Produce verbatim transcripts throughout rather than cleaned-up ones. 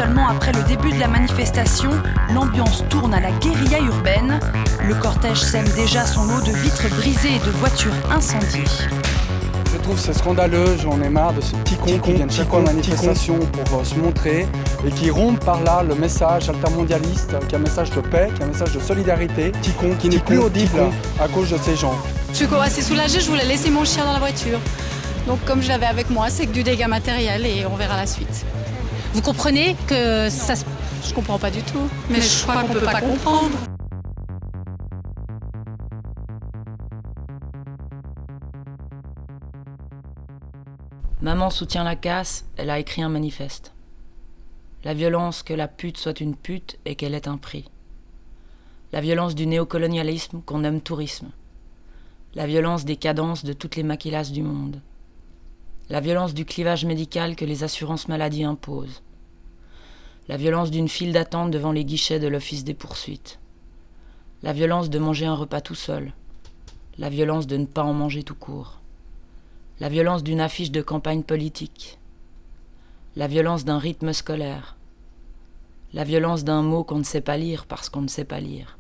Seulement après le début de la manifestation, l'ambiance tourne à la guérilla urbaine. Le cortège sème déjà son lot de vitres brisées et de voitures incendiées. Je trouve c'est scandaleux, j'en ai marre de ce petit con qui viennent chaque fois à la manifestation pour euh, se montrer et qui rompt par là le message altermondialiste, qui est un message de paix, qui est un message de solidarité, petit con qui n'est plus audible à cause de ces gens. Je suis assez soulagée, je voulais laisser mon chien dans la voiture. Donc comme je l'avais avec moi, c'est que du dégât matériel et on verra la suite. Vous comprenez que ça se... Je comprends pas du tout, mais, mais je, je crois qu'on peut pas comprendre. Maman soutient la casse, elle a écrit un manifeste. La violence que la pute soit une pute et qu'elle ait un prix. La violence du néocolonialisme qu'on nomme tourisme. La violence des cadences de toutes les maquilas du monde. La violence du clivage médical que les assurances maladie imposent. La violence d'une file d'attente devant les guichets de l'office des poursuites. La violence de manger un repas tout seul. La violence de ne pas en manger tout court. La violence d'une affiche de campagne politique. La violence d'un rythme scolaire. La violence d'un mot qu'on ne sait pas lire parce qu'on ne sait pas lire.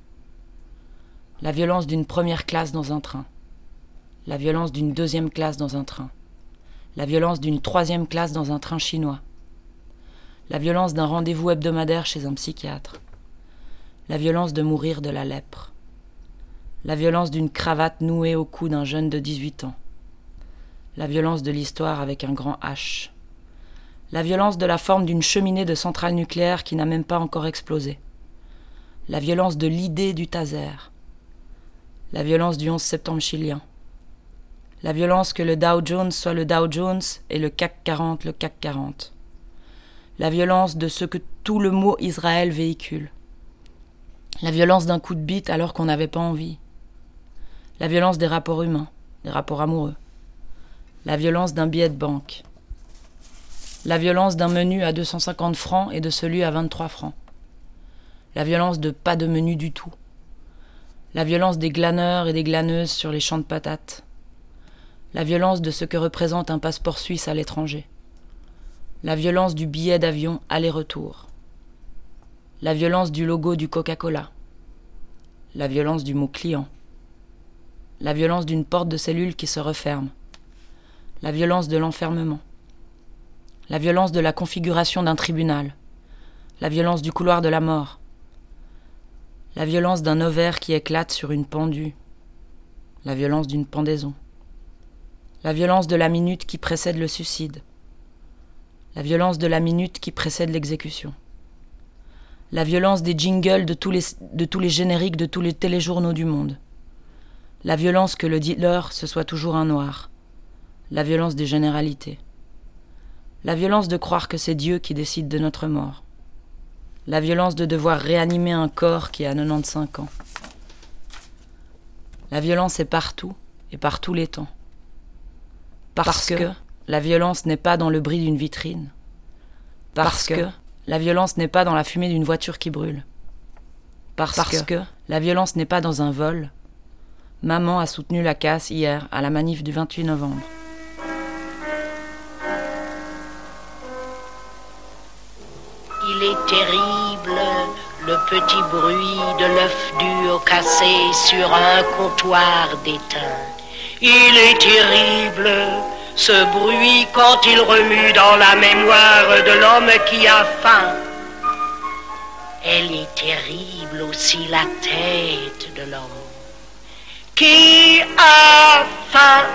La violence d'une première classe dans un train. La violence d'une deuxième classe dans un train. La violence d'une troisième classe dans un train chinois. La violence d'un rendez-vous hebdomadaire chez un psychiatre. La violence de mourir de la lèpre. La violence d'une cravate nouée au cou d'un jeune de dix-huit ans. La violence de l'histoire avec un grand H. La violence de la forme d'une cheminée de centrale nucléaire qui n'a même pas encore explosé. La violence de l'idée du taser. La violence du onze septembre chilien. La violence que le Dow Jones soit le Dow Jones et le C A C quarante le C A C quarante. La violence de ce que tout le mot Israël véhicule. La violence d'un coup de bite alors qu'on n'avait pas envie. La violence des rapports humains, des rapports amoureux. La violence d'un billet de banque. La violence d'un menu à deux cent cinquante francs et de celui à vingt-trois francs. La violence de pas de menu du tout. La violence des glaneurs et des glaneuses sur les champs de patates. La violence de ce que représente un passeport suisse à l'étranger. La violence du billet d'avion aller-retour. La violence du logo du Coca-Cola. La violence du mot client. La violence d'une porte de cellule qui se referme. La violence de l'enfermement. La violence de la configuration d'un tribunal. La violence du couloir de la mort. La violence d'un ovaire qui éclate sur une pendue. La violence d'une pendaison. La violence de la minute qui précède le suicide. La violence de la minute qui précède l'exécution. La violence des jingles de tous les, de tous les génériques de tous les téléjournaux du monde. La violence que le dealer, ce soit toujours un noir. La violence des généralités. La violence de croire que c'est Dieu qui décide de notre mort. La violence de devoir réanimer un corps qui a quatre-vingt-quinze ans. La violence est partout et par tous les temps. Parce, Parce que, que la violence n'est pas dans le bris d'une vitrine. Parce, Parce que, que la violence n'est pas dans la fumée d'une voiture qui brûle. Parce, Parce que, que la violence n'est pas dans un vol. Maman a soutenu la casse hier à la manif du vingt-huit novembre. Il est terrible, le petit bruit de l'œuf dur cassé sur un comptoir d'étain. Il est terrible, ce bruit quand il remue dans la mémoire de l'homme qui a faim. Elle est terrible aussi la tête de l'homme qui a faim.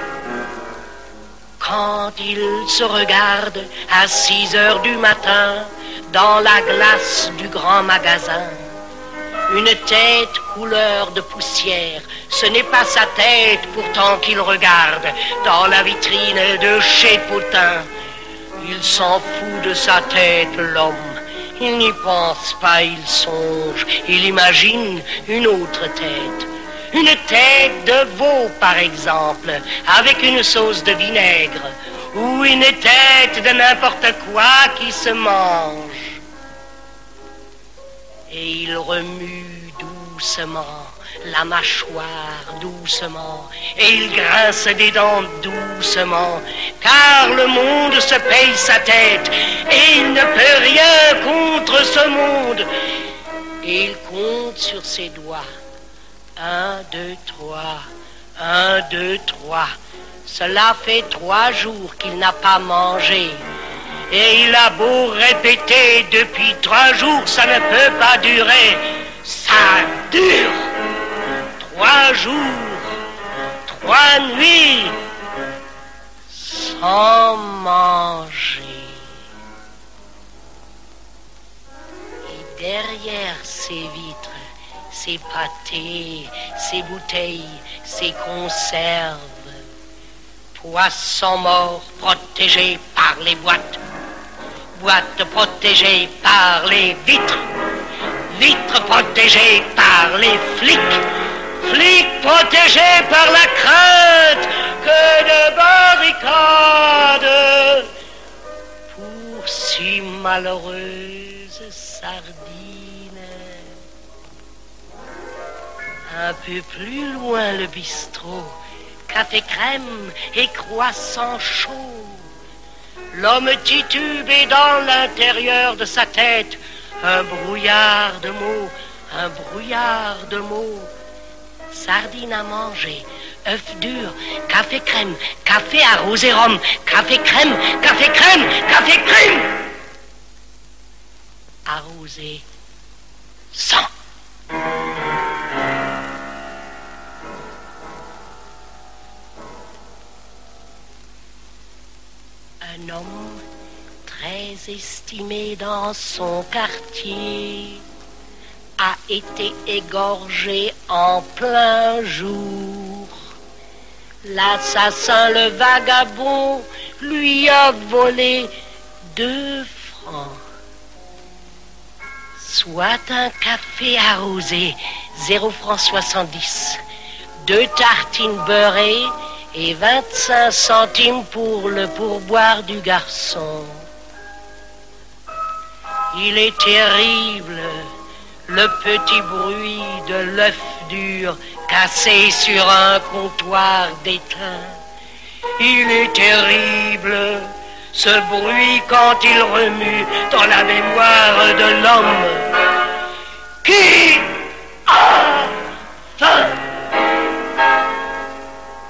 Quand il se regarde à six heures du matin dans la glace du grand magasin, une tête couleur de poussière, ce n'est pas sa tête pourtant qu'il regarde dans la vitrine de chez Potin. Il s'en fout de sa tête, l'homme, il n'y pense pas, il songe, il imagine une autre tête. Une tête de veau, par exemple, avec une sauce de vinaigre, ou une tête de n'importe quoi qui se mange. Et il remue doucement la mâchoire doucement, et il grince des dents doucement, car le monde se paye sa tête, et il ne peut rien contre ce monde. Et il compte sur ses doigts. Un, deux, trois. Un, deux, trois. Cela fait trois jours qu'il n'a pas mangé. Et il a beau répéter depuis trois jours, ça ne peut pas durer. Ça dure. Trois jours, trois nuits, sans manger. Et derrière ces vitres, ces pâtés, ces bouteilles, ces conserves, poissons morts protégés par les boîtes, boîtes protégées par les vitres, vitres protégées par les flics, flics protégés par la crainte que de barricades pour si malheureuses sardines. Un peu plus loin le bistrot, café crème et croissant chaud. L'homme titube et dans l'intérieur de sa tête un brouillard de mots, un brouillard de mots. Sardines à manger, œufs durs, café crème, café arrosé rhum, café crème, café crème, café crème. Arrosé sang. Un homme très estimé dans son quartier a été égorgé en plein jour. L'assassin, le vagabond, lui a volé deux francs. Soit un café arrosé, zéro francs soixante-dix. Deux tartines beurrées et vingt-cinq centimes pour le pourboire du garçon. Il est terrible, le petit bruit de l'œuf dur cassé sur un comptoir d'étain. Il est terrible, ce bruit quand il remue dans la mémoire de l'homme qui